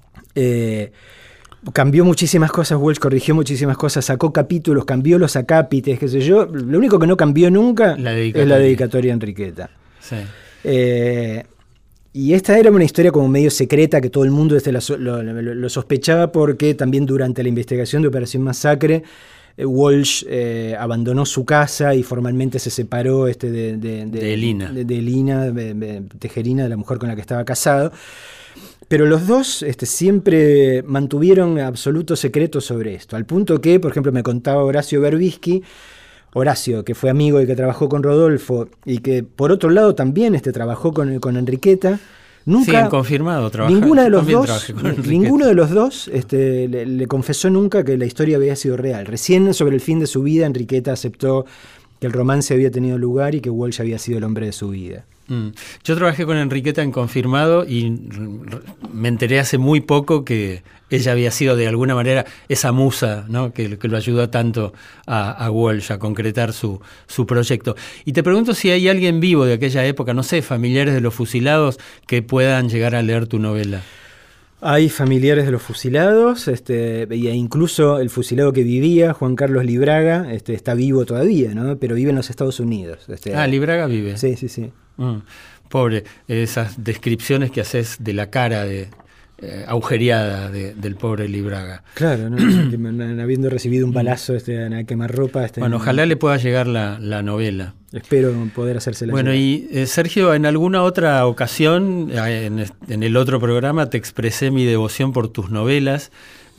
cambió muchísimas cosas, Walsh corrigió muchísimas cosas, sacó capítulos, cambió los acápites, qué sé yo. Lo único que no cambió nunca es la dedicatoria a Enriqueta. Sí. Y esta era una historia como medio secreta que todo el mundo lo sospechaba, porque también durante la investigación de Operación Masacre Walsh abandonó su casa y formalmente se separó de Elina Tejerina, de la mujer con la que estaba casado. Pero los dos siempre mantuvieron absoluto secreto sobre esto, al punto que, por ejemplo, me contaba Horacio Berbisky, Horacio, que fue amigo y que trabajó con Rodolfo, y que por otro lado también trabajó con Enriqueta. Nunca, sí, han confirmado trabajar. Ninguno de los dos le confesó nunca que la historia había sido real. Recién sobre el fin de su vida, Enriqueta aceptó que el romance había tenido lugar y que Walsh había sido el hombre de su vida. Yo trabajé con Enriqueta en Confirmado y me enteré hace muy poco que ella había sido de alguna manera esa musa, ¿no? que lo ayudó tanto a Walsh a concretar su proyecto. Y te pregunto si hay alguien vivo de aquella época, no sé, familiares de los fusilados, que puedan llegar a leer tu novela. Hay familiares de los fusilados, e incluso el fusilado que vivía, Juan Carlos Libraga, está vivo todavía, ¿no? Pero vive en los Estados Unidos. Libraga vive. Sí. Pobre, esas descripciones que haces de la cara agujereada del pobre Libraga. Claro, ¿no? Habiendo recibido un balazo a quemarropa. Bueno, ojalá le pueda llegar la novela. Espero poder hacérsela. Bueno, y Sergio, en alguna otra ocasión, en el otro programa, te expresé mi devoción por tus novelas.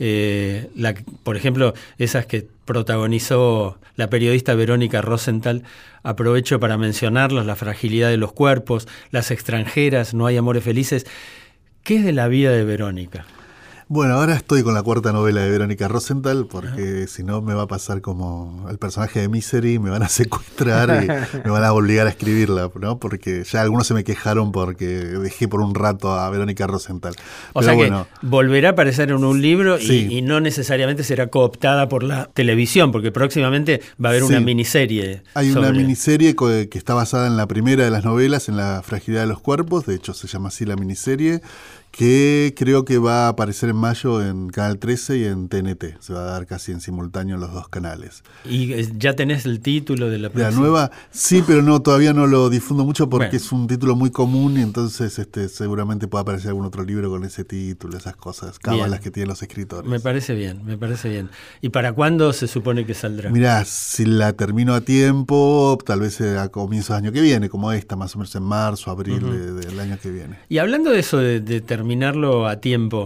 Por ejemplo, esas que protagonizó la periodista Verónica Rosenthal. Aprovecho para mencionarlas: La fragilidad de los cuerpos, Las extranjeras, No hay amores felices. ¿Qué es de la vida de Verónica? Bueno, ahora estoy con la cuarta novela de Verónica Rosenthal, porque si no me va a pasar como el personaje de Misery, me van a secuestrar y me van a obligar a escribirla, ¿no? Porque ya algunos se me quejaron porque dejé por un rato a Verónica Rosenthal. O sea que volverá a aparecer en un libro y no necesariamente será cooptada por la televisión, porque próximamente va a haber una miniserie. Hay una miniserie que está basada en la primera de las novelas, en La fragilidad de los cuerpos, de hecho se llama así la miniserie, que creo que va a aparecer en mayo en Canal 13 y en TNT. Se va a dar casi en simultáneo en los dos canales. ¿Y ya tenés el título de la próxima? ¿De la nueva? Sí, pero todavía no lo difundo mucho porque es un título muy común y entonces seguramente puede aparecer algún otro libro con ese título, esas cosas, cábalas que tienen los escritores. Me parece bien. ¿Y para cuándo se supone que saldrá? Mirá, si la termino a tiempo, tal vez a comienzos del año que viene, como esta, más o menos en marzo, abril del año que viene. Y hablando de eso, de terminarlo a tiempo,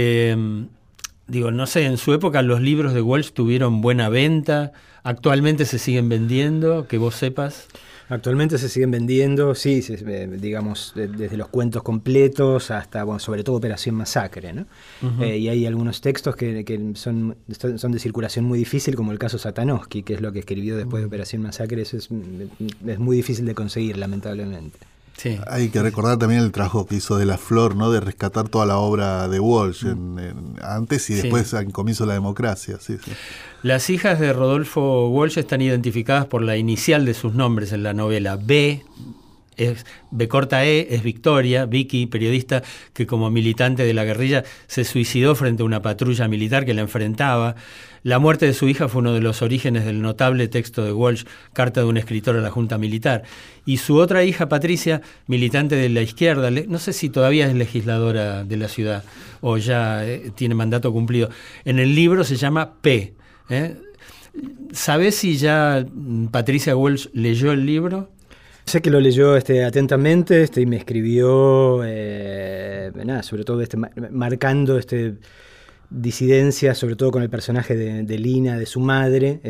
no sé, en su época los libros de Walsh tuvieron buena venta. ¿Actualmente se siguen vendiendo, que vos sepas? Actualmente se siguen vendiendo, sí, digamos, desde los cuentos completos hasta, sobre todo Operación Masacre, ¿no? Y hay algunos textos que son de circulación muy difícil, como el caso Satanowski, que es lo que escribió después de Operación Masacre. Eso es muy difícil de conseguir, lamentablemente. Sí. Hay que recordar también el trabajo que hizo de la Flor, ¿no? De rescatar toda la obra de Walsh antes y después al comienzo de la democracia. Sí. Las hijas de Rodolfo Walsh están identificadas por la inicial de sus nombres en la novela. B corta E es Victoria, Vicky, periodista que como militante de la guerrilla se suicidó frente a una patrulla militar que la enfrentaba. La muerte de su hija fue uno de los orígenes del notable texto de Walsh, Carta de un escritor a la Junta Militar. Y su otra hija, Patricia, militante de la izquierda, no sé si todavía es legisladora de la ciudad o ya tiene mandato cumplido. En el libro se llama P. ¿Sabés si ya Patricia Walsh leyó el libro? Sé que lo leyó atentamente y me escribió, sobre todo marcando disidencia, sobre todo con el personaje de Lina, de su madre.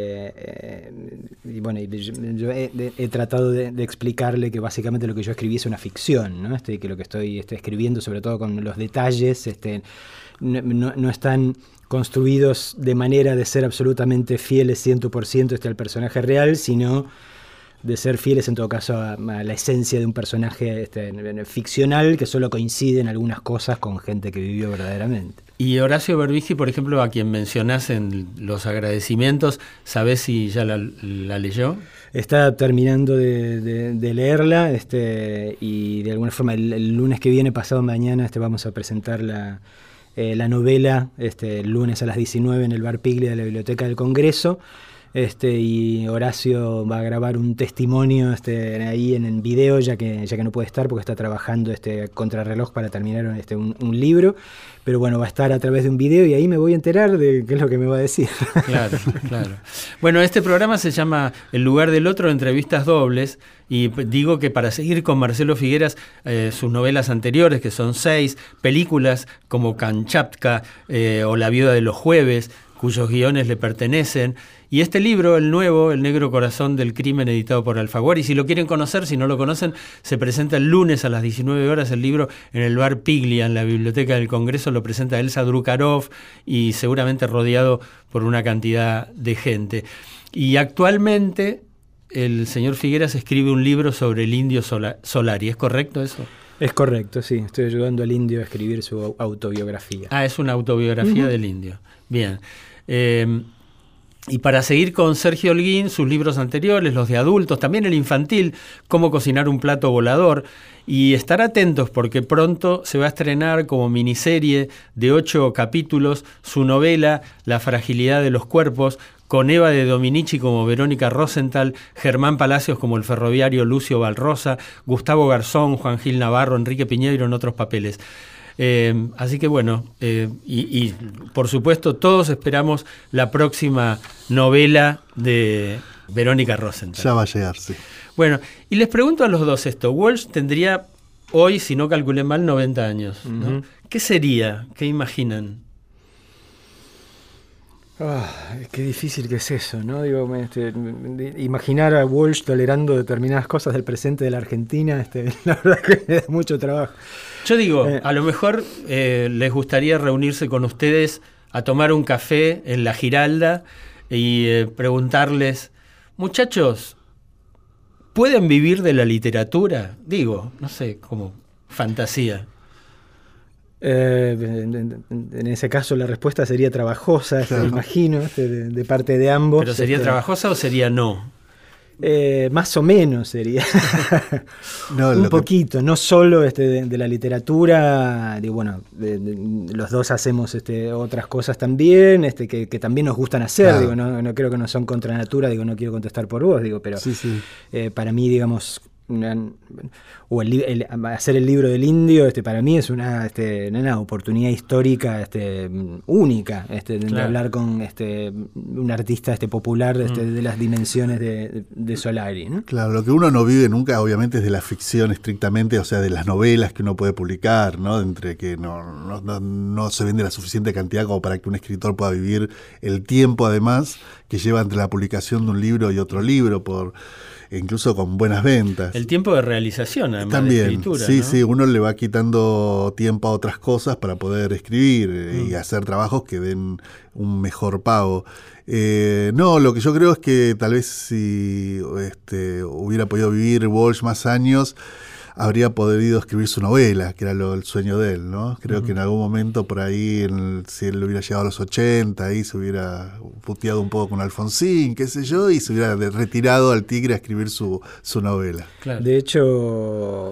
Yo he tratado de explicarle que básicamente lo que yo escribí es una ficción, ¿no? Que lo que estoy escribiendo, sobre todo con los detalles, no están construidos de manera de ser absolutamente fieles 100% al personaje real, sino de ser fieles en todo caso a la esencia de un personaje ficcional que solo coincide en algunas cosas con gente que vivió verdaderamente. Y Horacio Berbisky, por ejemplo, a quien mencionás en los agradecimientos, ¿sabés si ya la leyó? Está terminando de leerla y de alguna forma el lunes que viene, pasado mañana, vamos a presentar la novela el lunes a las 19 en el Bar Piglia de la Biblioteca del Congreso. Y Horacio va a grabar un testimonio ahí en video, ya que no puede estar porque está trabajando contrarreloj para terminar un libro, pero bueno, va a estar a través de un video y ahí me voy a enterar de qué es lo que me va a decir. Claro. Bueno, este programa se llama El lugar del otro, entrevistas dobles, y digo que para seguir con Marcelo Figueras, sus novelas anteriores, que son 6, películas como Kamchatka o La viuda de los jueves, cuyos guiones le pertenecen, y este libro, el nuevo, El negro corazón del crimen, editado por Alfaguara. Y si lo quieren conocer, si no lo conocen, se presenta el lunes a las 19 horas el libro en el Bar Piglia, en la Biblioteca del Congreso. Lo presenta Elsa Drukarov y seguramente rodeado por una cantidad de gente. Y actualmente el señor Figueras escribe un libro sobre el indio Solari. ¿Es correcto eso? Es correcto, sí. Estoy ayudando al indio a escribir su autobiografía. Ah, es una autobiografía del indio. Bien. Y para seguir con Sergio Holguín, sus libros anteriores, los de adultos, también el infantil, Cómo cocinar un plato volador. Y estar atentos porque pronto se va a estrenar como miniserie de 8 capítulos su novela La fragilidad de los cuerpos, con Eva de Dominici como Verónica Rosenthal, Germán Palacios como el ferroviario Lucio Valrosa, Gustavo Garzón, Juan Gil Navarro, Enrique Piñeiro en otros papeles. Así que bueno, y por supuesto todos esperamos la próxima novela de Verónica Rosenthal. Ya va a llegar, sí. Bueno, y les pregunto a los dos esto. Walsh tendría hoy, si no calculé mal, 90 años, ¿no? ¿Qué sería? ¿Qué imaginan? Qué difícil que es eso, ¿no? Digo, imaginar a Walsh tolerando determinadas cosas del presente de la Argentina, la verdad que me da mucho trabajo. Yo digo, a lo mejor les gustaría reunirse con ustedes a tomar un café en La Giralda y preguntarles, muchachos, ¿pueden vivir de la literatura? Digo, no sé, como fantasía. En ese caso la respuesta sería trabajosa, claro. Imagino, de parte de ambos. ¿Pero sería trabajosa o sería no? Más o menos sería. No, un poquito, no solo de la literatura, los dos hacemos otras cosas también, que también nos gustan hacer, claro. No creo que no son contra natura, no quiero contestar por vos, pero sí. Para mí, digamos, hacer el libro del indio, para mí es una oportunidad histórica única, claro. De hablar con un artista popular de las dimensiones de Solari, ¿no? Claro, lo que uno no vive nunca, obviamente, es de la ficción estrictamente, o sea, de las novelas que uno puede publicar, ¿no? Entre que no se vende la suficiente cantidad como para que un escritor pueda vivir el tiempo, además, que lleva entre la publicación de un libro y otro libro, incluso con buenas ventas. El tiempo de realización, además, también, de escritura, sí, ¿no? Sí, uno le va quitando tiempo a otras cosas para poder escribir y hacer trabajos que den un mejor pago. No, lo que yo creo es que tal vez si hubiera podido vivir Walsh más años, habría podido escribir su novela, que era el sueño de él, ¿no? Creo que en algún momento por ahí, si él hubiera llegado a los 80, ahí se hubiera puteado un poco con Alfonsín, qué sé yo, y se hubiera retirado al Tigre a escribir su novela. Claro. De hecho,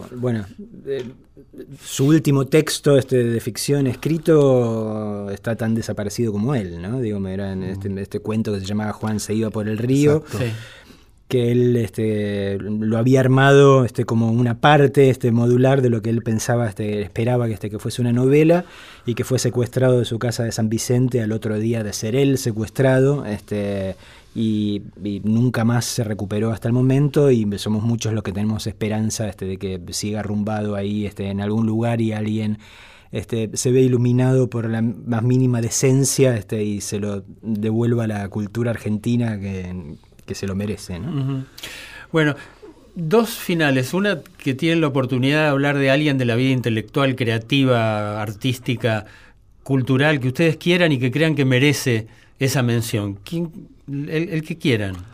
su último texto de ficción escrito está tan desaparecido como él, ¿no? Era en este cuento que se llamaba Juan se iba por el río. Sí. Que él lo había armado como una parte modular de lo que él pensaba, esperaba que fuese una novela, y que fue secuestrado de su casa de San Vicente al otro día de ser él secuestrado, y nunca más se recuperó hasta el momento, y somos muchos los que tenemos esperanza de que siga arrumbado ahí en algún lugar y alguien se ve iluminado por la más mínima decencia y se lo devuelva a la cultura argentina que se lo merece, ¿no? Uh-huh. Bueno, dos finales. Una que tienen la oportunidad de hablar de alguien de la vida intelectual, creativa, artística, cultural, que ustedes quieran y que crean que merece esa mención. El que quieran.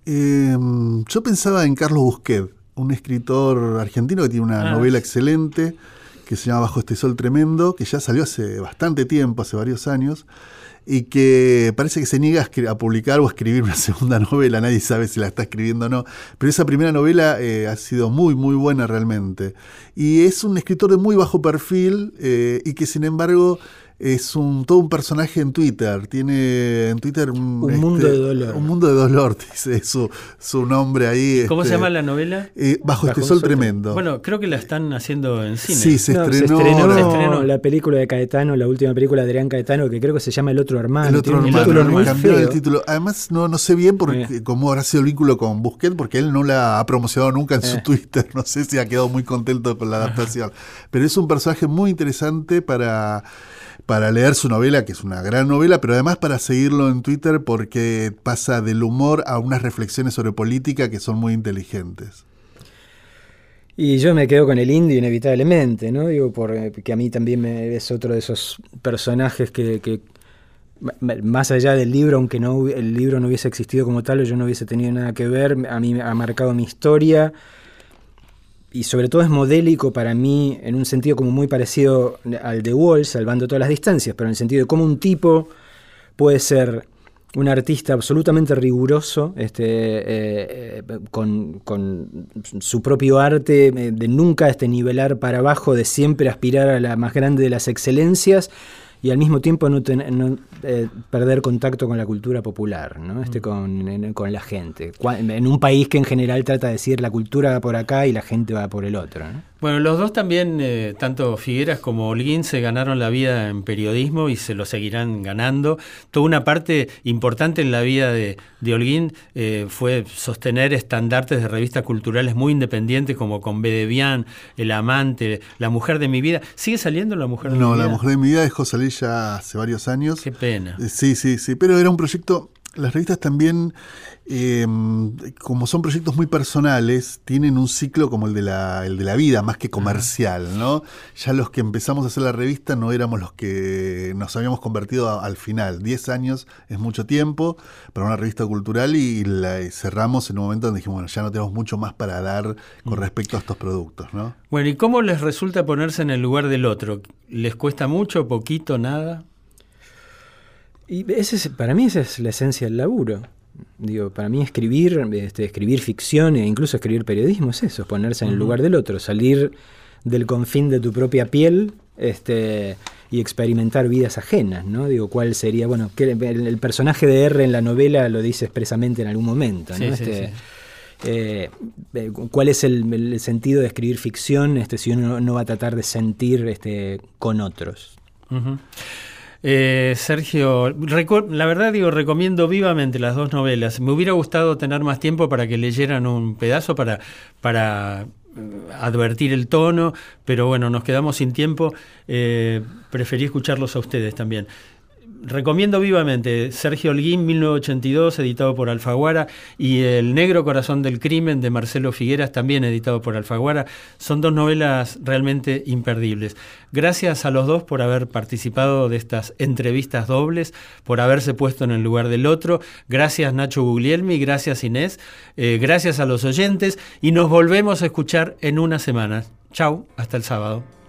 Yo pensaba en Carlos Busquet, un escritor argentino que tiene una novela excelente que se llama Bajo este sol tremendo, que ya salió hace bastante tiempo, hace varios años, y que parece que se niega a publicar o a escribir una segunda novela. Nadie sabe si la está escribiendo o no, pero esa primera novela ha sido muy, muy buena realmente. Y es un escritor de muy bajo perfil y que sin embargo es todo un personaje en Twitter. Tiene en Twitter un mundo de dolor. Un mundo de dolor, dice su nombre ahí. ¿Cómo se llama la novela? Bajo este sol tremendo. Bueno, creo que la están haciendo en cine. Sí, se estrenó la película de Caetano, la última película de Adrián Caetano, que creo que se llama El otro hermano. El otro hermano, cambió el título. Además, no sé bien cómo habrá sido el vínculo con Busquet, porque él no la ha promocionado nunca en su Twitter. No sé si ha quedado muy contento con la adaptación. Pero es un personaje muy interesante para leer su novela, que es una gran novela, pero además para seguirlo en Twitter porque pasa del humor a unas reflexiones sobre política que son muy inteligentes. Y yo me quedo con el indio inevitablemente, ¿no? Digo, porque a mí también es otro de esos personajes que más allá del libro, aunque el libro no hubiese existido como tal o yo no hubiese tenido nada que ver, a mí me ha marcado mi historia. Y sobre todo es modélico para mí en un sentido como muy parecido al de Walsh, salvando todas las distancias, pero en el sentido de cómo un tipo puede ser un artista absolutamente riguroso, con su propio arte, de nunca nivelar para abajo, de siempre aspirar a la más grande de las excelencias, y al mismo tiempo no perder contacto con la cultura popular, ¿no? Con la gente. En un país que en general trata de decir la cultura va por acá y la gente va por el otro, ¿no? Bueno, los dos también, tanto Figueras como Holguín, se ganaron la vida en periodismo y se lo seguirán ganando. Toda una parte importante en la vida de Holguín fue sostener estandartes de revistas culturales muy independientes como Con B de Bian, El Amante, La Mujer de mi vida. ¿Sigue saliendo La Mujer de mi vida? No, La Mujer de mi vida dejó salir ya hace varios años. Qué pena. Sí, pero era un proyecto. Las revistas también, como son proyectos muy personales, tienen un ciclo como el de la vida, más que comercial, ¿no? Ya los que empezamos a hacer la revista no éramos los que nos habíamos convertido al final. 10 años es mucho tiempo para una revista cultural y la cerramos en un momento donde dijimos, bueno, ya no tenemos mucho más para dar con respecto a estos productos, ¿no? Bueno, ¿y cómo les resulta ponerse en el lugar del otro? ¿Les cuesta mucho, poquito, nada? Y para mí esa es la esencia del laburo. Digo, para mí escribir ficción e incluso escribir periodismo es eso, ponerse en el lugar del otro, salir del confín de tu propia piel y experimentar vidas ajenas, ¿no? Digo, ¿cuál sería? Bueno, que el personaje de R en la novela lo dice expresamente en algún momento, ¿no? ¿Cuál es el sentido de escribir ficción si uno no va a tratar de sentir con otros? Uh-huh. Sergio, la verdad recomiendo vivamente las dos novelas. Me hubiera gustado tener más tiempo para que leyeran un pedazo para advertir el tono, pero bueno, nos quedamos sin tiempo. Preferí escucharlos a ustedes también. Recomiendo vivamente Sergio Holguín, 1982, editado por Alfaguara, y El negro corazón del crimen, de Marcelo Figueras, también editado por Alfaguara. Son dos novelas realmente imperdibles. Gracias a los dos por haber participado de estas entrevistas dobles, por haberse puesto en el lugar del otro. Gracias Nacho Guglielmi, gracias Inés, gracias a los oyentes, y nos volvemos a escuchar en una semana. Chau, hasta el sábado.